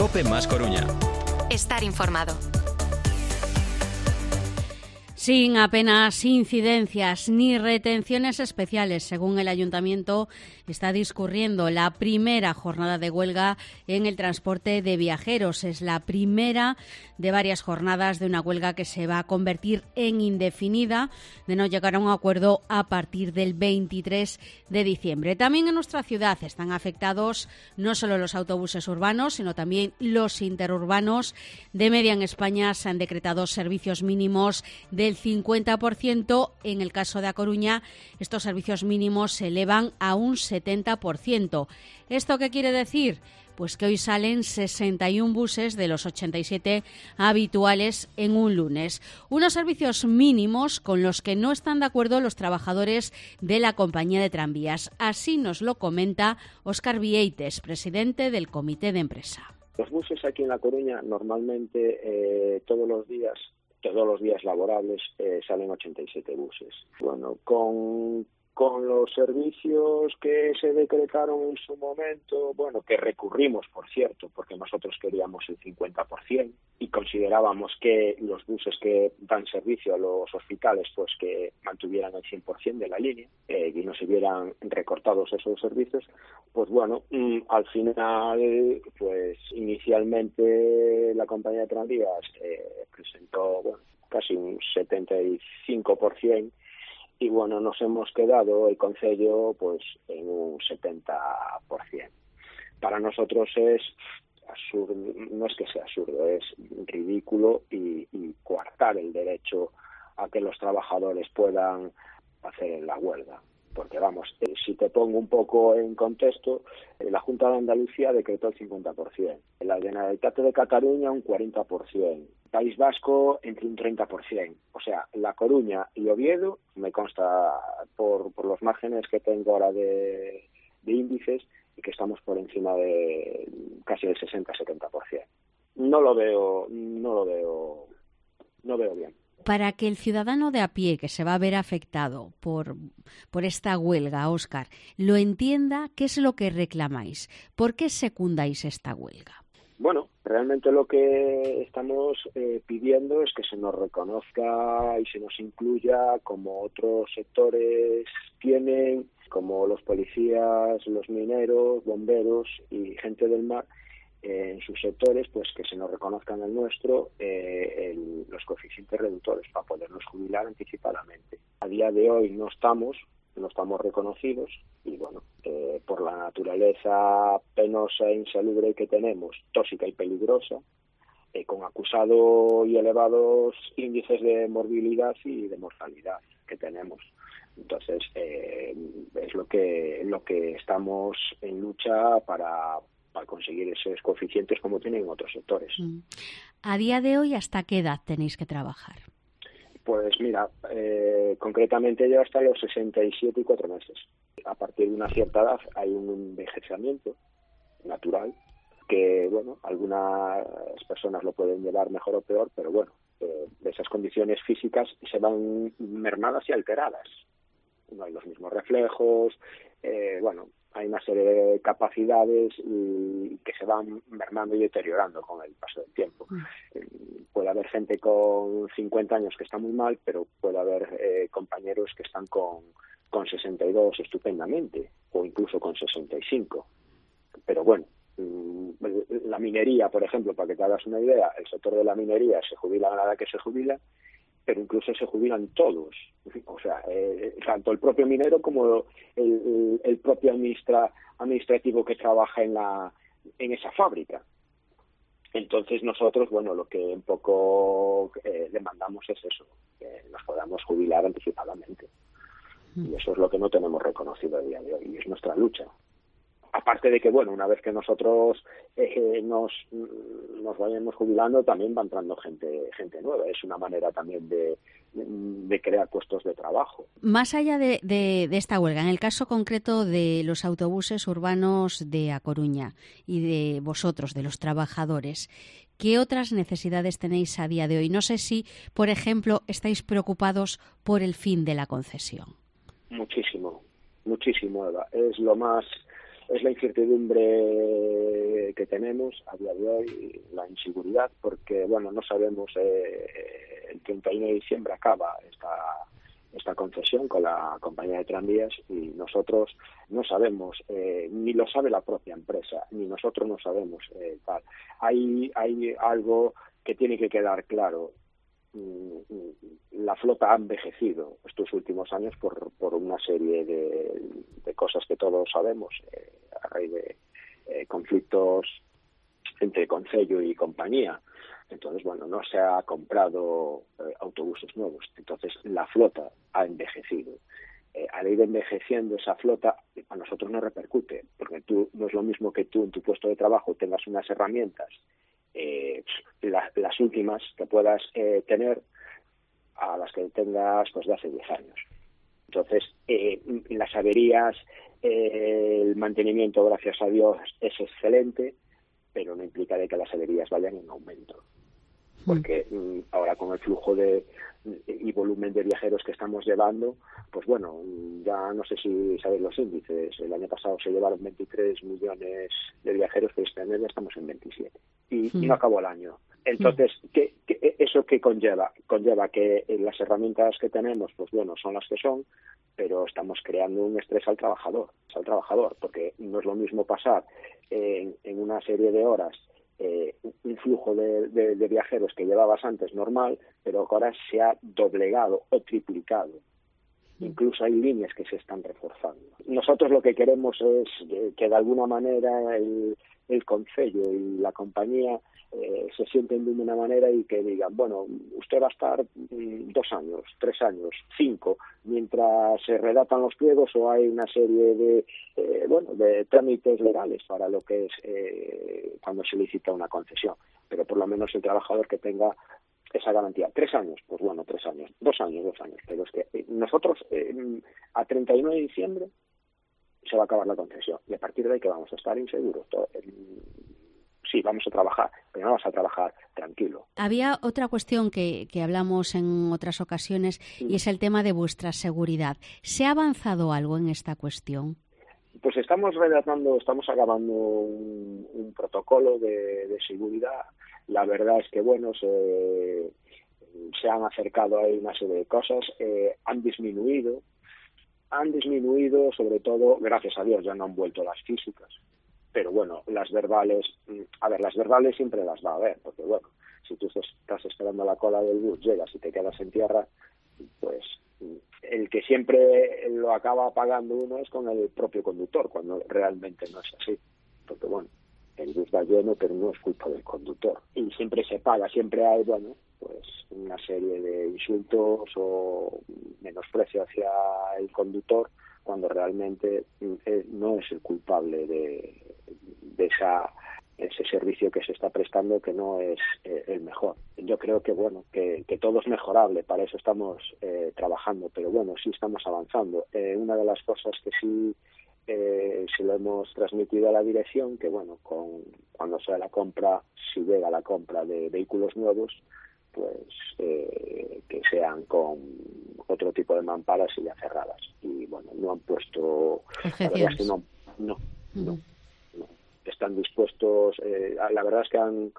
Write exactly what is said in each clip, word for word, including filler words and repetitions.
COPE más Coruña. Estar informado. Sin apenas incidencias ni retenciones especiales, según el Ayuntamiento, está discurriendo la primera jornada de huelga en el transporte de viajeros. Es la primera de varias jornadas de una huelga que se va a convertir en indefinida de no llegar a un acuerdo a partir del veintitrés de diciembre. También en nuestra ciudad están afectados no solo los autobuses urbanos, sino también los interurbanos. De media en España se han decretado servicios mínimos del cincuenta por ciento. En el caso de A Coruña, estos servicios mínimos se elevan a un setenta por ciento. ¿Esto qué quiere decir? Pues que hoy salen sesenta y un buses de los ochenta y siete habituales en un lunes. Unos servicios mínimos con los que no están de acuerdo los trabajadores de la compañía de tranvías. Así nos lo comenta Óscar Vieites, presidente del Comité de Empresa. Los buses aquí en La Coruña normalmente eh, todos los días todos los días laborables eh, salen ochenta y siete buses. Bueno, con, con los servicios que se decretaron en su momento, bueno, que recurrimos, por cierto, porque nosotros queríamos el cincuenta por ciento y considerábamos que los buses que dan servicio a los hospitales, pues que mantuvieran el cien por ciento de la línea eh, y no se vieran recortados esos servicios, pues bueno, mmm, al final, pues inicialmente la compañía de tranvías eh, presentó, bueno, casi un setenta y cinco por ciento y bueno, nos hemos quedado el concello pues en un setenta por ciento. Para nosotros es absurdo, no es que sea absurdo, es ridículo y, y coartar el derecho a que los trabajadores puedan hacer la huelga. Porque vamos, eh, si te pongo un poco en contexto, eh, la Junta de Andalucía decretó el cincuenta por ciento, la Generalitat de Cataluña un cuarenta por ciento, País Vasco entre un treinta por ciento. O sea, La Coruña y Oviedo, me consta por, por los márgenes que tengo ahora de, de índices, y que estamos por encima de casi el sesenta a setenta por ciento. No lo veo, no lo veo, no veo bien. Para que el ciudadano de a pie que se va a ver afectado por, por esta huelga, Óscar, lo entienda, ¿qué es lo que reclamáis? ¿Por qué secundáis esta huelga? Bueno, realmente lo que estamos eh, pidiendo es que se nos reconozca y se nos incluya como otros sectores tienen, como los policías, los mineros, bomberos y gente del mar, Eh, en sus sectores, pues que se nos reconozcan el nuestro eh, el, los coeficientes reductores para podernos jubilar anticipadamente. A día de hoy no estamos, no estamos reconocidos y bueno, eh, por la naturaleza penosa e insalubre que tenemos, tóxica y peligrosa, eh, con acusado y elevados índices de morbilidad y de mortalidad que tenemos. Entonces, eh, es lo que, lo que estamos en lucha para para conseguir esos coeficientes como tienen otros sectores. A día de hoy, ¿hasta qué edad tenéis que trabajar? Pues mira, eh, concretamente yo hasta los sesenta y siete y cuatro meses. A partir de una cierta edad hay un envejecimiento natural que, bueno, algunas personas lo pueden llevar mejor o peor, pero bueno, eh, esas condiciones físicas se van mermadas y alteradas. No hay los mismos reflejos, eh, bueno, hay una serie de capacidades y que se van mermando y deteriorando con el paso del tiempo. Mm. Eh, puede haber gente con cincuenta años que está muy mal, pero puede haber eh, compañeros que están con, con sesenta y dos estupendamente, o incluso con sesenta y cinco. Pero bueno, la minería, por ejemplo, para que te hagas una idea, el sector de la minería se jubila a la edad que se jubila, pero incluso se jubilan todos. O sea, eh, tanto el propio minero como el, el, el propio administra, administrativo que trabaja en la en esa fábrica. Entonces nosotros, bueno, lo que un poco eh, demandamos es eso, que nos podamos jubilar anticipadamente. Y eso es lo que no tenemos reconocido a día de hoy, y es nuestra lucha. Aparte de que, bueno, una vez que nosotros eh, nos, nos vayamos jubilando, también va entrando gente gente nueva. Es una manera también de, de crear puestos de trabajo. Más allá de, de, de esta huelga, en el caso concreto de los autobuses urbanos de A Coruña y de vosotros, de los trabajadores, ¿qué otras necesidades tenéis a día de hoy? No sé si, por ejemplo, estáis preocupados por el fin de la concesión. Muchísimo, muchísimo, Eva. Es lo más... es la incertidumbre que tenemos a día de hoy, la inseguridad, porque bueno, no sabemos, eh, el treinta y uno de diciembre acaba esta esta concesión con la compañía de tranvías y nosotros no sabemos, eh, ni lo sabe la propia empresa, ni nosotros no sabemos eh, tal. Hay, hay algo que tiene que quedar claro. La flota ha envejecido estos últimos años por, por una serie de, de cosas que todos sabemos, eh, a raíz de eh, conflictos entre concello y compañía. Entonces, bueno, no se ha comprado eh, autobuses nuevos. Entonces, la flota ha envejecido. Eh, al ir envejeciendo esa flota, a nosotros no repercute, porque tú no es lo mismo que tú en tu puesto de trabajo tengas unas herramientas, eh, la, las últimas que puedas eh, tener, a las que tengas pues de hace diez años. Entonces, eh, las averías, eh, el mantenimiento, gracias a Dios, es excelente, pero no implica de que las averías vayan en aumento. Porque mm, ahora con el flujo de y volumen de viajeros que estamos llevando, pues bueno, ya no sé si sabéis los índices. El año pasado se llevaron veintitrés millones de viajeros, pero este año ya estamos en veintisiete. Y, mm. y no acabó el año. Entonces, ¿qué, qué, ¿eso qué conlleva? Conlleva que las herramientas que tenemos, pues bueno, son las que son, pero estamos creando un estrés al trabajador, al trabajador, porque no es lo mismo pasar en, en una serie de horas eh, un flujo de, de, de viajeros que llevabas antes normal, pero que ahora se ha doblegado o triplicado. Incluso hay líneas que se están reforzando. Nosotros lo que queremos es que de alguna manera el, el concello y la compañía eh, se sienten de una manera y que digan, bueno, usted va a estar mm, dos años, tres años, cinco, mientras se redactan los pliegos o hay una serie de eh, bueno de trámites legales para lo que es eh, cuando se licita una concesión. Pero por lo menos el trabajador que tenga esa garantía. Tres años, pues bueno, tres años. Dos años, dos años. Pero es que eh, nosotros eh, a treinta y uno de diciembre se va a acabar la concesión. Y a partir de ahí que vamos a estar inseguros. Todo, eh, sí, vamos a trabajar, pero no vamos a trabajar tranquilo. Había otra cuestión que, que hablamos en otras ocasiones sí. y es el tema de vuestra seguridad. ¿Se ha avanzado algo en esta cuestión? Pues estamos redactando, estamos acabando un, un protocolo de, de seguridad. La verdad es que, bueno, se, se han acercado ahí una serie de cosas, eh, han disminuido, han disminuido sobre todo, gracias a Dios, ya no han vuelto las físicas, pero bueno, las verbales, a ver, las verbales siempre las va a haber, porque bueno, si tú estás esperando a la cola del bus, llegas y te quedas en tierra, pues el que siempre lo acaba pagando uno es con el propio conductor, cuando realmente no es así, porque bueno, el bus va lleno, pero no es culpa del conductor. Y siempre se paga, siempre hay, bueno, pues una serie de insultos o menosprecio hacia el conductor, cuando realmente no es el culpable de, de esa ese servicio que se está prestando, que no es eh, el mejor. Yo creo que, bueno, que, que todo es mejorable, para eso estamos eh, trabajando, pero bueno, sí estamos avanzando. Eh, una de las cosas que sí Eh, se lo hemos transmitido a la dirección, que bueno, con, cuando sea la compra, si llega la compra de vehículos nuevos, pues eh, que sean con otro tipo de mamparas y ya cerradas. Y bueno, no han puesto... La verdad es que no, no, uh-huh. no, no. Están dispuestos, eh, la verdad es que han,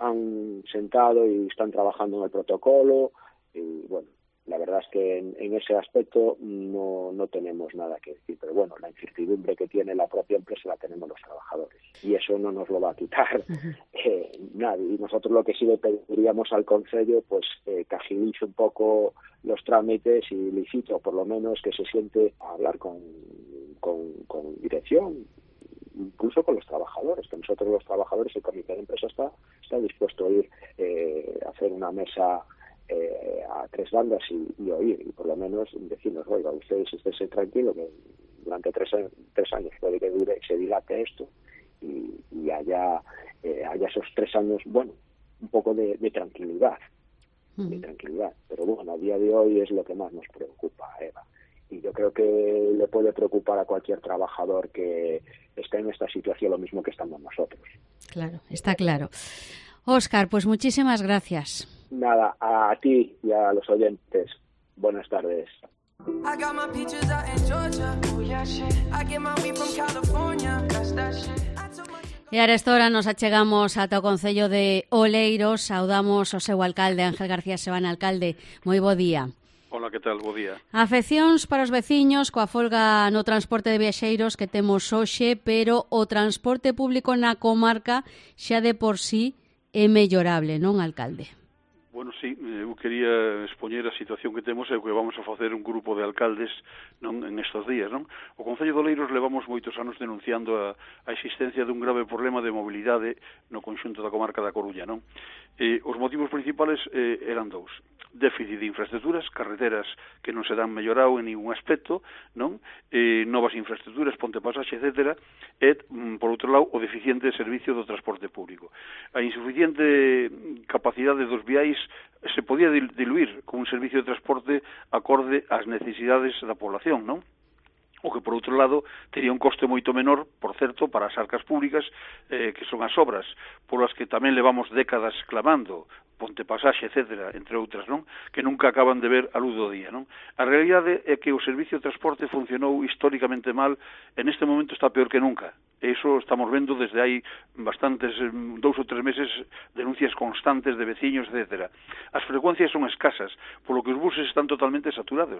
han sentado y están trabajando en el protocolo y bueno, la verdad es que en, en ese aspecto no, no tenemos nada que decir, pero bueno, la incertidumbre que tiene la propia empresa la tenemos los trabajadores y eso no nos lo va a quitar uh-huh. eh, nadie. Y nosotros lo que sí le pediríamos al concello, pues eh, que agilice un poco los trámites y licite, o por lo menos que se siente a hablar con, con, con dirección, incluso con los trabajadores, que nosotros los trabajadores, el comité de empresa está, está dispuesto a ir eh, a hacer una mesa Eh, a tres bandas y, y oír, y por lo menos decirnos, oiga, ustedes esténse tranquilos que durante tres, tres años puede que dure, se dilate esto y, y haya, eh, haya esos tres años, bueno, un poco de, de tranquilidad, uh-huh. de tranquilidad, pero bueno, a día de hoy es lo que más nos preocupa, Eva, y yo creo que le puede preocupar a cualquier trabajador que esté en esta situación lo mismo que estamos nosotros. Claro, está claro. Óscar, pues muchísimas gracias. Nada, a ti y a los oyentes. Buenas tardes. I got my peaches out in Georgia. Oh yeah, shit. I get my weed from California. That's that shit. E a esta hora nos achegamos ata o Concello de Oleiros. Saudamos o seu alcalde, Ángel García Sebana. Alcalde, moi bo día. Hola, que tal? Bo día. Afeccións para os veciños coa folga no transporte de viaxeiros que temos hoxe, pero o transporte público na comarca xa de por sí é mellorable, non, alcalde? Bueno, sí, eu quería expoñer a situación que temos e o que vamos a facer un grupo de alcaldes non en estes días, non? O Concello de Oleiros levamos moitos anos denunciando a, a existencia dun grave problema de mobilidade no conxunto da comarca da Coruña, non? E os motivos principales eh, eran dous. Déficit de infraestructuras, carreteras que non se dan mellorado en ningún aspecto, non? Eh, novas infraestructuras, ponte pasaxe, etcétera, e, por outro lado, o deficiente servicio do transporte público. A insuficiente capacidade dos viais se podía diluir con un servicio de transporte acorde ás necesidades da población, non? O que, por outro lado, tería un coste moito menor, por certo, para as arcas públicas, eh, que son as obras, polas que tamén levamos décadas clamando, ponte pasaxe, etcétera, entre outras, non? Que nunca acaban de ver a luz do día, non? A realidade é que o servicio de transporte funcionou históricamente mal, en este momento está peor que nunca. Eso estamos vendo desde hai bastantes, dous ou tres meses, denuncias constantes de veciños, etcétera. As frecuencias son escasas, polo que os buses están totalmente saturados.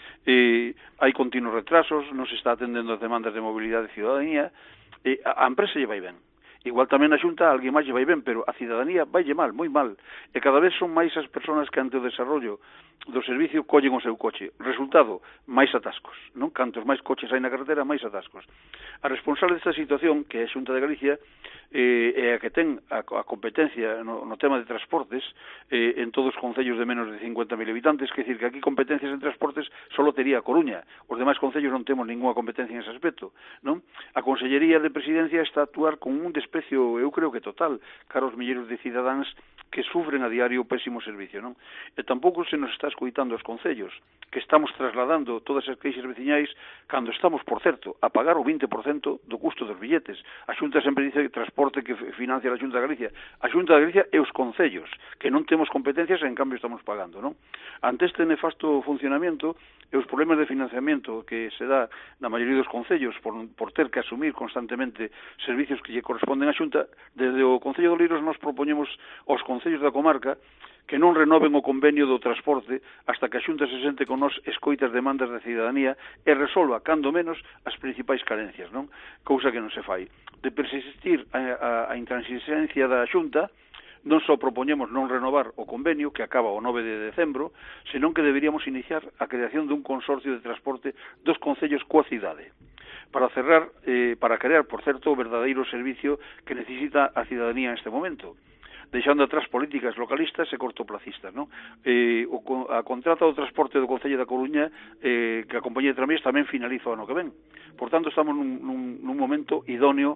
Eh, hai continuos retrasos, non se está atendendo as demandas de mobilidade de ciudadanía, e a, a empresa lle vai ben. Igual tamén a Xunta, alguén máis lle vai ben, pero a cidadanía vaille mal, moi mal. E cada vez son máis as persoas que ante o desarrollo do servicio collen o seu coche. Resultado, máis atascos, non? Cantos máis coches hai na carretera, máis atascos. A responsable desta situación, que é a Xunta de Galicia, eh, é a que ten a, a competencia no, no tema de transportes eh, en todos os concellos de menos de cincuenta mil habitantes, que decir que aquí competencias en transportes solo tería a Coruña. Os demais concellos non temos ninguna competencia en ese aspecto, non? A Consellería de Presidencia está a actuar con un desprecio, eu creo que total, cara aos milleiros de cidadáns que sufren a diario o pésimo servicio, non? E tampouco se nos está escoitando aos concellos, que estamos trasladando todas as queixas veciñais cando estamos, por certo, a pagar o vinte por cento do custo dos billetes. A Xunta sempre dice que transporte que financia a Xunta de Galicia. A Xunta de Galicia e os concellos, que non temos competencias e en cambio estamos pagando, non? Ante este nefasto funcionamento e os problemas de financiamento que se dá na maioría dos concellos por, por ter que asumir constantemente servicios que lle corresponden á Xunta, desde o Concello de Oleiros nos propoñemos aos concellos da comarca que non renoven o convenio do transporte hasta que a Xunta se sente con nos escoita as demandas da cidadanía e resolva, cando menos, as principais carencias, non? Cousa que non se fai. De persistir a, a, a intransigencia da Xunta, non só propoñemos non renovar o convenio, que acaba o nove de decembro, senón que deberíamos iniciar a creación dun consorcio de transporte dos concellos coa cidade, para cerrar, eh, para crear, por certo, o verdadeiro servicio que necesita a cidadanía neste momento, deixando atrás políticas localistas e cortoplacistas, non? Eh, o, a contrata do transporte do Concello da Coruña, eh, que a compañía de tramvías tamén finaliza o ano que ven. Por tanto, estamos nun, nun, nun momento idóneo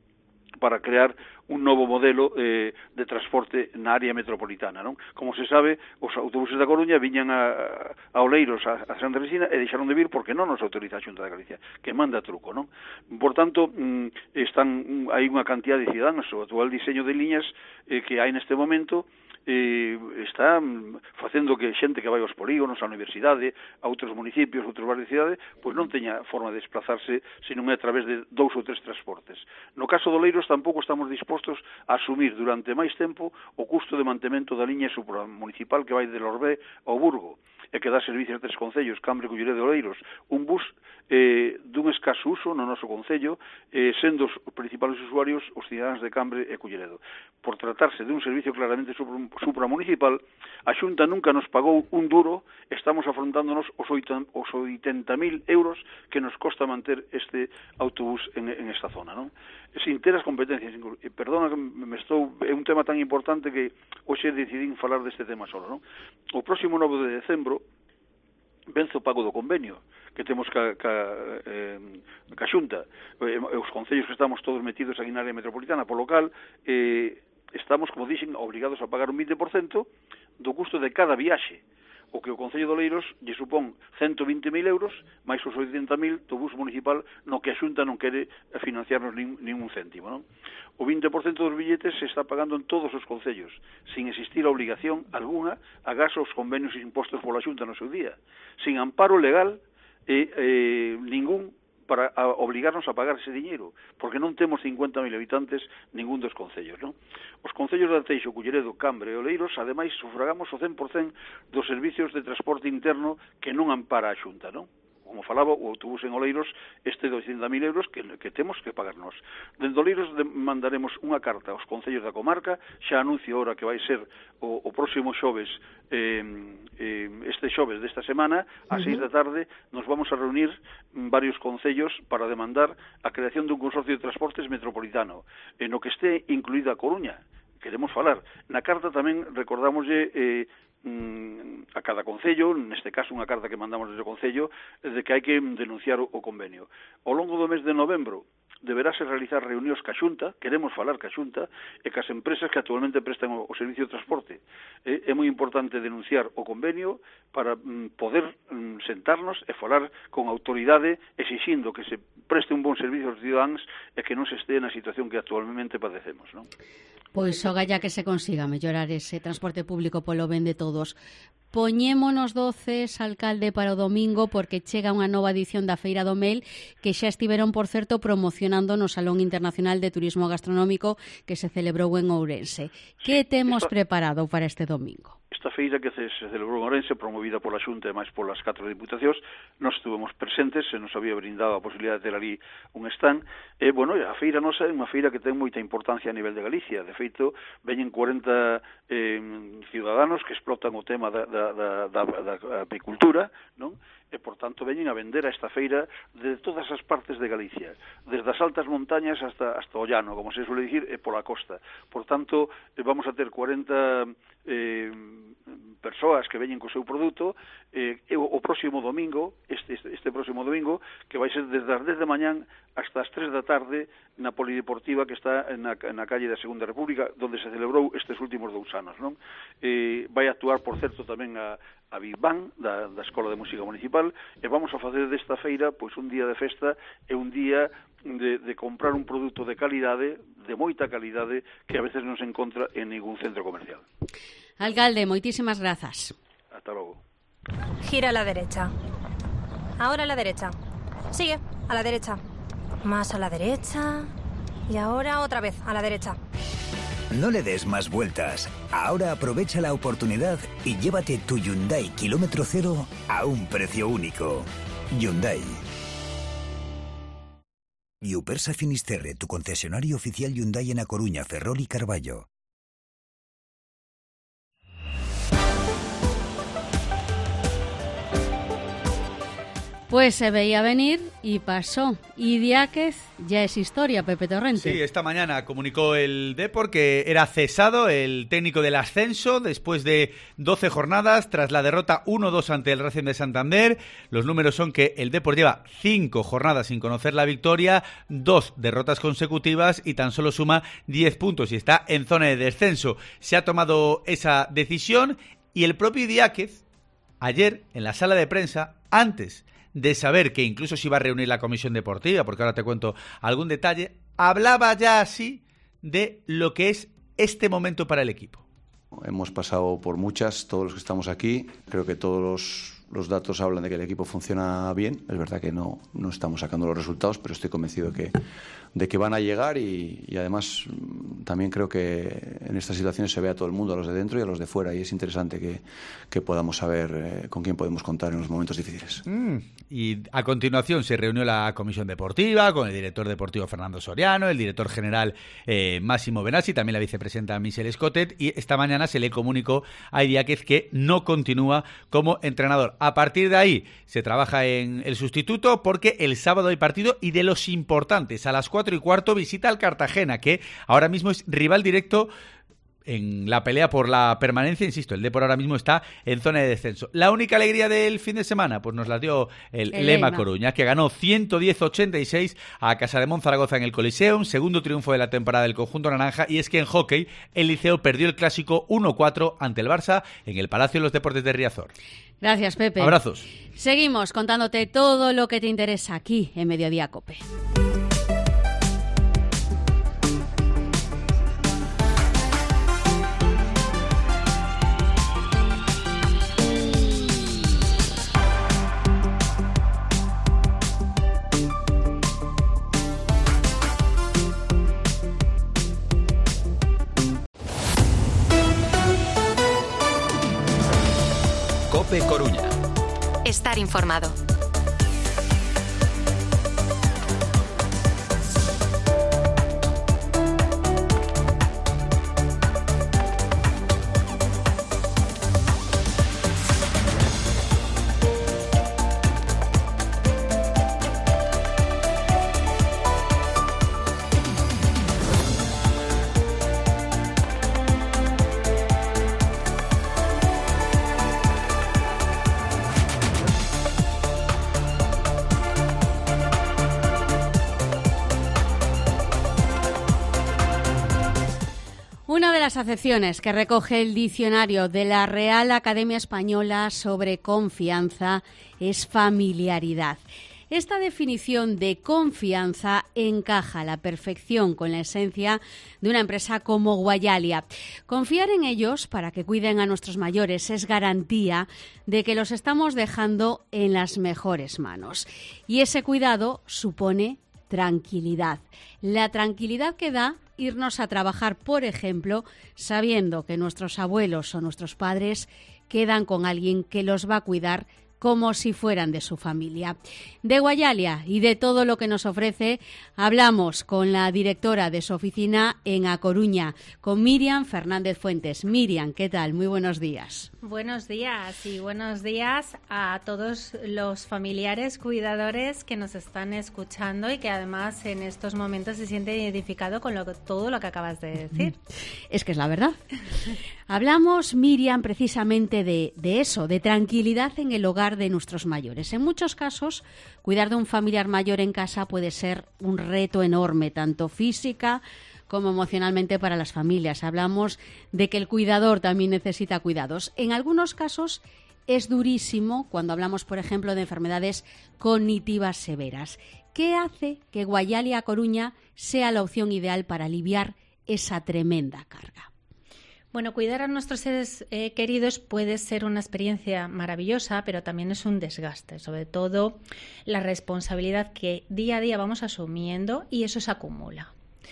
para crear un novo modelo eh, de transporte na área metropolitana, non? Como se sabe, os autobuses da Coruña viñan a, a Oleiros, a, a Santa Resina, e deixaron de vir porque non nos autoriza a Xunta de Galicia, que manda truco, non? Por tanto, mm, están, hai unha cantidad de cidadáns, o actual diseño de liñas eh, que hai neste momento, eh, está facendo que xente que vai aos polígonos, á universidade, a outros municipios, a outros barrios de cidade, pois non teña forma de desplazarse se non é a través de dous ou tres transportes. No caso do Oleiros tampouco estamos dispostos a asumir durante máis tempo o custo de mantemento da liña supramunicipal que vai de Lorbé ao Burgo e que dá servicios a tres concellos, Cambre, Culleredo e Oleiros, un bus eh, dun escaso uso no noso concello, eh, sendo os principales usuarios os cidadáns de Cambre e Culleredo. Por tratarse de un servicio claramente supramunicipal, a Xunta nunca nos pagou un duro, estamos afrontándonos os oitenta mil euros que nos costa manter este autobús en, en esta zona, non? Sin ter as competencias, perdona que me estou, é un tema tan importante que hoxe decidín falar deste tema solo, non? O próximo nove de decembro vence o pago do convenio que temos ca, ca, eh, ca Xunta, eh, os concellos que estamos todos metidos aquí na área metropolitana, por local, eh, estamos, como dixen, obrigados a pagar un vinte por cento do custo de cada viaxe. o que o Concello de Oleiros lle supón ciento vinte mil euros máis os oitenta mil do bus municipal no que a Xunta non quere financiarnos nin, nin un céntimo, non? O vinte por cento dos billetes se está pagando en todos os concellos, sin existir a obligación alguna agás aos convenios impostos pola Xunta no seu día, sin amparo legal e eh, ningún para a obligarnos a pagar ese diñeiro, porque non temos cincuenta mil habitantes ningún dos concellos, non? Os concellos de Arteixo, Culleredo, Cambre e Oleiros, ademais, sufragamos o cen por cento dos servicios de transporte interno que non ampara a Xunta, non? Como falaba, o autobús en Oleiros este de oitenta mil euros que, que temos que pagarnos. Dende Oleiros de, mandaremos unha carta aos concellos da comarca, xa anuncio ahora que vai ser o, o próximo xoves, eh, eh, este xoves desta semana, a seis da tarde, nos vamos a reunir varios concellos para demandar a creación dun consorcio de transportes metropolitano, en o que este incluída a Coruña. Queremos falar. Na carta tamén recordámoslle eh, a cada concello, neste caso unha carta que mandamos desde o concello, de que hai que denunciar o convenio. Ao longo do mes de novembro deberase realizar reunións ca Xunta, queremos falar ca Xunta, e cas empresas que actualmente prestan o servicio de transporte. É moi importante denunciar o convenio para poder sentarnos e falar con autoridade exixindo que se preste un bon servicio aos cidadáns e que non se este na situación que actualmente padecemos, non? Pois o galla que se consiga mellorar ese transporte público polo ben de todos. Poñémonos doces, alcalde, para o domingo, porque chega unha nova edición da Feira do Mel, que xa estiveron, por certo, promocionando no Salón Internacional de Turismo Gastronómico que se celebrou en Ourense. Que temos Esta... preparado para este domingo? Esta feira que se celebrou en Ourense, promovida pola Xunta e máis polas catro diputacións, nós estuvemos presentes, se nos había brindado a posibilidade de ter ali un stand, e, bueno, a feira nosa é unha feira que ten moita importancia a nivel de Galicia. De feito, veñen cuarenta eh, ciudadanos que explotan o tema da, da, da, da, da apicultura, non? E, por tanto, veñen a vender a esta feira de todas as partes de Galicia, desde as altas montañas hasta, hasta o llano, como se suele dicir, e pola costa. Por tanto, vamos a ter cuarenta eh, persoas que veñen co seu produto eh, e o, o próximo domingo, este, este, este próximo domingo, que vai ser desde as dez de mañán hasta as tres da tarde na polideportiva que está na, na calle da Segunda República, onde se celebrou estes últimos dous anos, non? Eh, vai actuar, por certo, tamén a, a Big Bang da, da Escola de Música Municipal, e vamos a facer desta feira pois un día de festa e un día de, de comprar un produto de calidade, de moita calidade, que a veces non se encontra en ningún centro comercial. Alcalde, moitísimas grazas. Hasta logo. Gira a la derecha. Ahora a la derecha. Sigue, a la derecha. Más a la derecha. Y ahora otra vez a la derecha. No le des más vueltas. Ahora aprovecha la oportunidad y llévate tu Hyundai kilómetro cero a un precio único. Hyundai. Iupersa Finisterre, tu concesionario oficial Hyundai en A Coruña, Ferrol y Carballo. Pues se veía venir y pasó. Y Diáquez ya es historia, Pepe Torrente. Sí, esta mañana comunicó el Depor que era cesado el técnico del ascenso después de doce jornadas tras la derrota uno dos ante el Racing de Santander. Los números son que el Depor lleva cinco jornadas sin conocer la victoria, dos derrotas consecutivas y tan solo suma diez puntos y está en zona de descenso. Se ha tomado esa decisión y el propio Diáquez, ayer en la sala de prensa, antes de saber que incluso se iba a reunir la comisión deportiva, porque ahora te cuento algún detalle, hablaba ya así de lo que es este momento para el equipo. Hemos pasado por muchas, todos los que estamos aquí, creo que todos los, los datos hablan de que el equipo funciona bien, es verdad que no, no estamos sacando los resultados, pero estoy convencido que, de que van a llegar y, y además también creo que en estas situaciones se ve a todo el mundo, a los de dentro y a los de fuera, y es interesante que, que podamos saber eh, con quién podemos contar en los momentos difíciles. Mm, y a continuación se reunió la comisión deportiva con el director deportivo Fernando Soriano, el director general eh, Máximo Benassi, también la vicepresidenta Michelle Escotet, y esta mañana se le comunicó a Diáquez que no continúa como entrenador. A partir de ahí se trabaja en el sustituto porque el sábado hay partido y de los importantes, a las cuatro y cuarto visita al Cartagena, que ahora mismo es rival directo en la pelea por la permanencia. Insisto, el Depor ahora mismo está en zona de descenso. La única alegría del fin de semana pues nos la dio el, el Lema Coruña, que ganó ciento diez a ochenta y seis a Casademón Zaragoza en el Coliseum, segundo triunfo de la temporada del conjunto naranja. Y es que en hockey el Liceo perdió el clásico uno cuatro ante el Barça en el Palacio de los Deportes de Riazor. Gracias, Pepe. Abrazos. Seguimos contándote todo lo que te interesa aquí en Mediodía COPE. COPE Coruña. Estar informado. Una de las acepciones que recoge el diccionario de la Real Academia Española sobre confianza es familiaridad. Esta definición de confianza encaja a la perfección con la esencia de una empresa como Guayalia. Confiar en ellos para que cuiden a nuestros mayores es garantía de que los estamos dejando en las mejores manos. Y ese cuidado supone tranquilidad. La tranquilidad que da irnos a trabajar, por ejemplo, sabiendo que nuestros abuelos o nuestros padres quedan con alguien que los va a cuidar como si fueran de su familia. De Guayalia y de todo lo que nos ofrece, hablamos con la directora de su oficina en A Coruña, con Miriam Fernández Fuentes. Miriam, ¿qué tal? Muy buenos días. Buenos días y buenos días a todos los familiares, cuidadores que nos están escuchando y que además en estos momentos se sienten identificados con lo, todo lo que acabas de decir. Es que es la verdad. Hablamos, Miriam, precisamente de, de eso, de tranquilidad en el hogar de nuestros mayores. En muchos casos, cuidar de un familiar mayor en casa puede ser un reto enorme, tanto física como emocionalmente para las familias. Hablamos de que el cuidador también necesita cuidados. En algunos casos es durísimo cuando hablamos, por ejemplo, de enfermedades cognitivas severas. ¿Qué hace que Guayalia Coruña sea la opción ideal para aliviar esa tremenda carga? Bueno, cuidar a nuestros seres eh, queridos puede ser una experiencia maravillosa, pero también es un desgaste, sobre todo la responsabilidad que día a día vamos asumiendo y eso se acumula.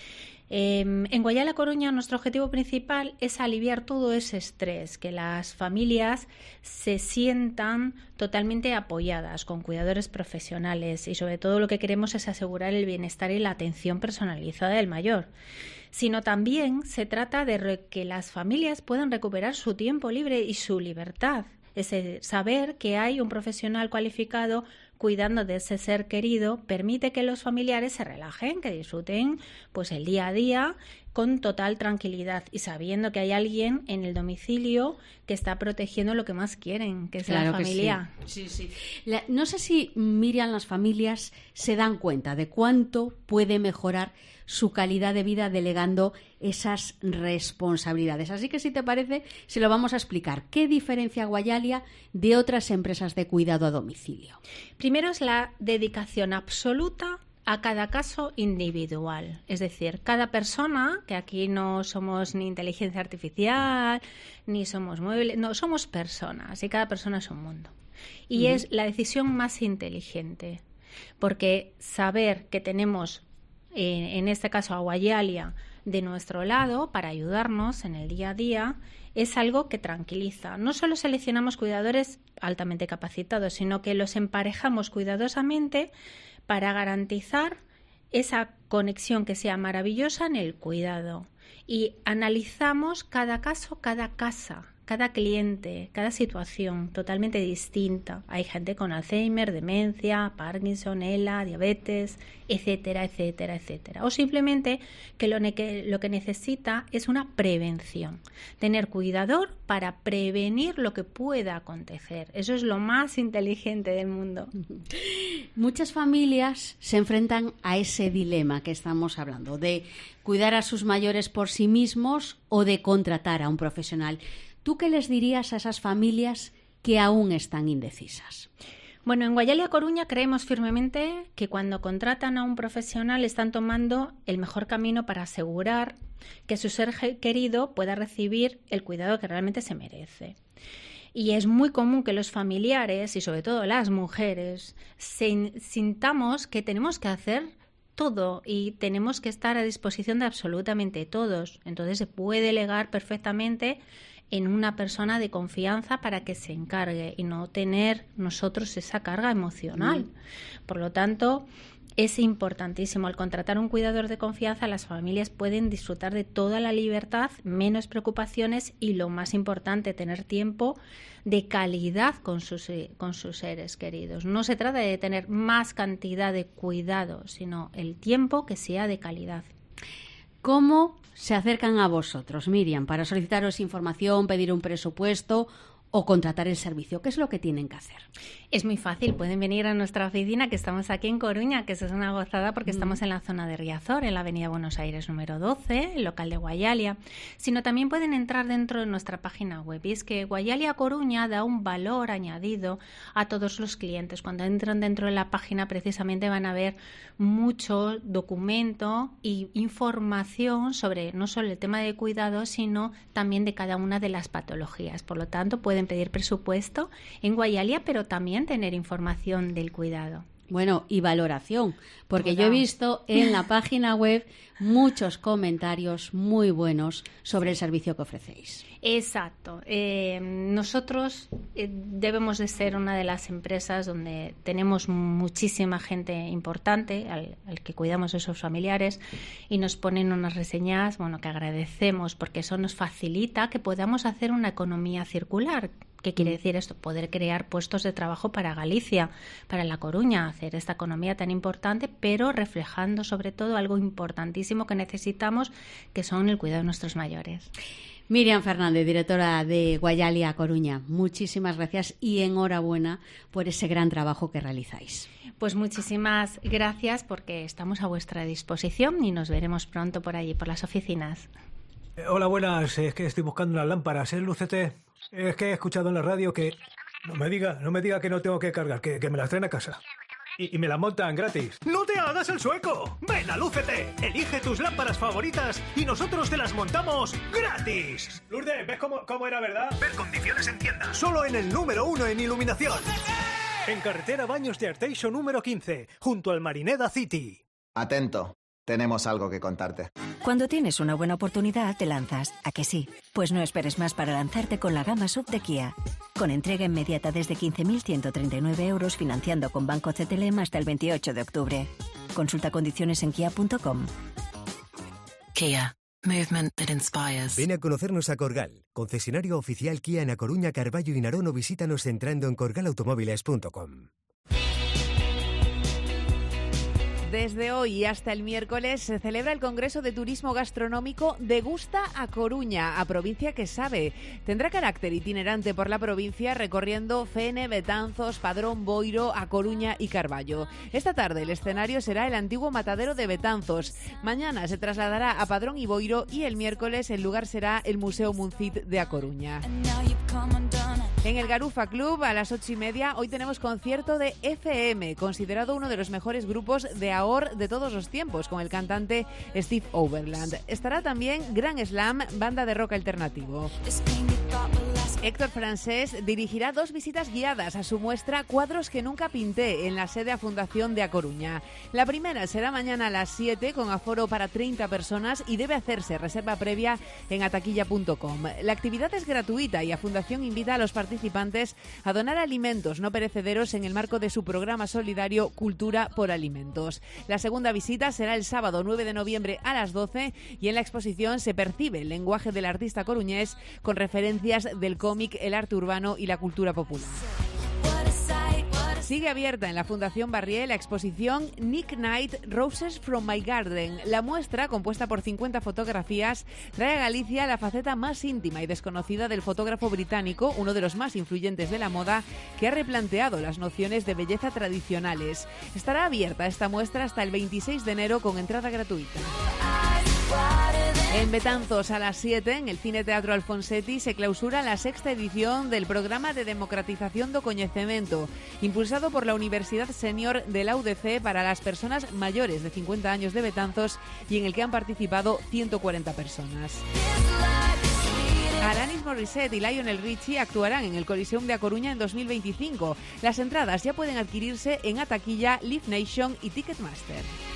Eh, en Guayalia Coruña nuestro objetivo principal es aliviar todo ese estrés, que las familias se sientan totalmente apoyadas con cuidadores profesionales y sobre todo lo que queremos es asegurar el bienestar y la atención personalizada del mayor. Sino también se trata de que las familias puedan recuperar su tiempo libre y su libertad. Es decir, saber que hay un profesional cualificado cuidando de ese ser querido permite que los familiares se relajen, que disfruten pues el día a día con total tranquilidad y sabiendo que hay alguien en el domicilio que está protegiendo lo que más quieren, que es claro la familia. Sí, sí, sí. La, no sé si, Miriam, las familias se dan cuenta de cuánto puede mejorar su calidad de vida delegando esas responsabilidades. Así que, si te parece, se lo vamos a explicar. ¿Qué diferencia Guayalia de otras empresas de cuidado a domicilio? Primero es la dedicación absoluta a cada caso individual. Es decir, cada persona, que aquí no somos ni inteligencia artificial, ni somos muebles, no, somos personas y cada persona es un mundo. Y uh-huh. es la decisión más inteligente, porque saber que tenemos Eh, en este caso a Guayalia de nuestro lado para ayudarnos en el día a día es algo que tranquiliza. No solo seleccionamos cuidadores altamente capacitados, sino que los emparejamos cuidadosamente para garantizar esa conexión que sea maravillosa en el cuidado. Y analizamos cada caso, cada casa, cada cliente, cada situación totalmente distinta. Hay gente con Alzheimer, demencia, Parkinson, E L A, diabetes, etcétera, etcétera, etcétera. O simplemente que lo, ne- que lo que necesita es una prevención. Tener cuidador para prevenir lo que pueda acontecer. Eso es lo más inteligente del mundo. Muchas familias se enfrentan a ese dilema que estamos hablando, de cuidar a sus mayores por sí mismos o de contratar a un profesional. ¿Tú qué les dirías a esas familias que aún están indecisas? Bueno, en Guayalia Coruña creemos firmemente que cuando contratan a un profesional están tomando el mejor camino para asegurar que su ser querido pueda recibir el cuidado que realmente se merece. Y es muy común que los familiares, y sobre todo las mujeres, se, sintamos que tenemos que hacer todo y tenemos que estar a disposición de absolutamente todos. Entonces se puede delegar perfectamente en una persona de confianza para que se encargue y no tener nosotros esa carga emocional. Mm. Por lo tanto, es importantísimo. Al contratar un cuidador de confianza, las familias pueden disfrutar de toda la libertad, menos preocupaciones y, lo más importante, tener tiempo de calidad con sus, con sus seres queridos. No se trata de tener más cantidad de cuidado, sino el tiempo que sea de calidad. ¿Cómo se acercan a vosotros, Miriam, para solicitaros información, pedir un presupuesto o contratar el servicio? ¿Qué es lo que tienen que hacer? Es muy fácil, pueden venir a nuestra oficina, que estamos aquí en Coruña, que eso es una gozada porque mm. estamos en la zona de Riazor, en la avenida Buenos Aires número doce, el local de Guayalia, sino también pueden entrar dentro de nuestra página web. Y es que Guayalia Coruña da un valor añadido a todos los clientes. Cuando entran dentro de la página, precisamente van a ver mucho documento y información sobre no solo el tema de cuidado, sino también de cada una de las patologías. Por lo tanto, pueden pedir presupuesto en Guayalia, pero también tener información del cuidado. Bueno, y valoración, porque Hola. Yo he visto en la página web muchos comentarios muy buenos sobre el servicio que ofrecéis. Exacto. Eh, nosotros eh, debemos de ser una de las empresas donde tenemos muchísima gente importante al, al que cuidamos a esos familiares y nos ponen unas reseñas, bueno, que agradecemos porque eso nos facilita que podamos hacer una economía circular. ¿Qué quiere decir esto? Poder crear puestos de trabajo para Galicia, para La Coruña, hacer esta economía tan importante, pero reflejando sobre todo algo importantísimo que necesitamos, que son el cuidado de nuestros mayores. Miriam Fernández, directora de Guayalia Coruña, muchísimas gracias y enhorabuena por ese gran trabajo que realizáis. Pues muchísimas gracias porque estamos a vuestra disposición y nos veremos pronto por allí, por las oficinas. Eh, hola, buenas. Es que estoy buscando unas lámparas, ¿eh, Lucete? Es que he escuchado en la radio que... No me diga, no me diga que no tengo que cargar, que, que me las traen a casa. Y, y me las montan gratis. ¡No te hagas el sueco! ¡Ven a Lúcete! Elige tus lámparas favoritas y nosotros te las montamos gratis. Lourdes, ¿ves cómo, cómo era, verdad? Ver condiciones en tienda. Solo en el número uno en iluminación. En carretera Baños de Arteixo número quince, junto al Marineda City. Atento. Tenemos algo que contarte. Cuando tienes una buena oportunidad, te lanzas. ¿A que sí? Pues no esperes más para lanzarte con la gama sub de Kia. Con entrega inmediata desde quince mil ciento treinta y nueve euros, financiando con Banco C T L M hasta el veintiocho de octubre. Consulta condiciones en kia punto com. Kia. Movement that inspires. Ven a conocernos a Corgal, concesionario oficial Kia en A Coruña, Carballo y Narón, o visítanos entrando en corgal automóviles punto com. Desde hoy hasta el miércoles se celebra el Congreso de Turismo Gastronómico Degusta a Coruña, a provincia que sabe. Tendrá carácter itinerante por la provincia, recorriendo Fene, Betanzos, Padrón, Boiro, A Coruña y Carballo. Esta tarde el escenario será el antiguo matadero de Betanzos. Mañana se trasladará a Padrón y Boiro y el miércoles el lugar será el Museo Muncit de A Coruña. En el Garufa Club, a las ocho y media, hoy tenemos concierto de F M, considerado uno de los mejores grupos de A O R de todos los tiempos, con el cantante Steve Overland. Estará también Grand Slam, banda de rock alternativo. Héctor Francés dirigirá dos visitas guiadas a su muestra Cuadros que nunca pinté en la sede a Fundación de A Coruña. La primera será mañana a las siete con aforo para treinta personas y debe hacerse reserva previa en ataquilla punto com. La actividad es gratuita y a Fundación invita a los participantes a donar alimentos no perecederos en el marco de su programa solidario Cultura por Alimentos. La segunda visita será el sábado nueve de noviembre a las doce y en la exposición se percibe el lenguaje del artista coruñés con referencias del cómic, el arte urbano y la cultura popular. Sigue abierta en la Fundación Barrié la exposición Nick Knight Roses from My Garden. La muestra, compuesta por cincuenta fotografías, trae a Galicia la faceta más íntima y desconocida del fotógrafo británico, uno de los más influyentes de la moda, que ha replanteado las nociones de belleza tradicionales. Estará abierta esta muestra hasta el veintiséis de enero con entrada gratuita. En Betanzos, a las siete, en el Cine Teatro Alfonsetti, se clausura la sexta edición del Programa de Democratización do Coñecemento, impulsado por la Universidad Senior de la U D C para las personas mayores de cincuenta años de Betanzos y en el que han participado ciento cuarenta personas. Alanis Morissette y Lionel Richie actuarán en el Coliseum de A Coruña en dos mil veinticinco. Las entradas ya pueden adquirirse en Ataquilla, Live Nation y Ticketmaster.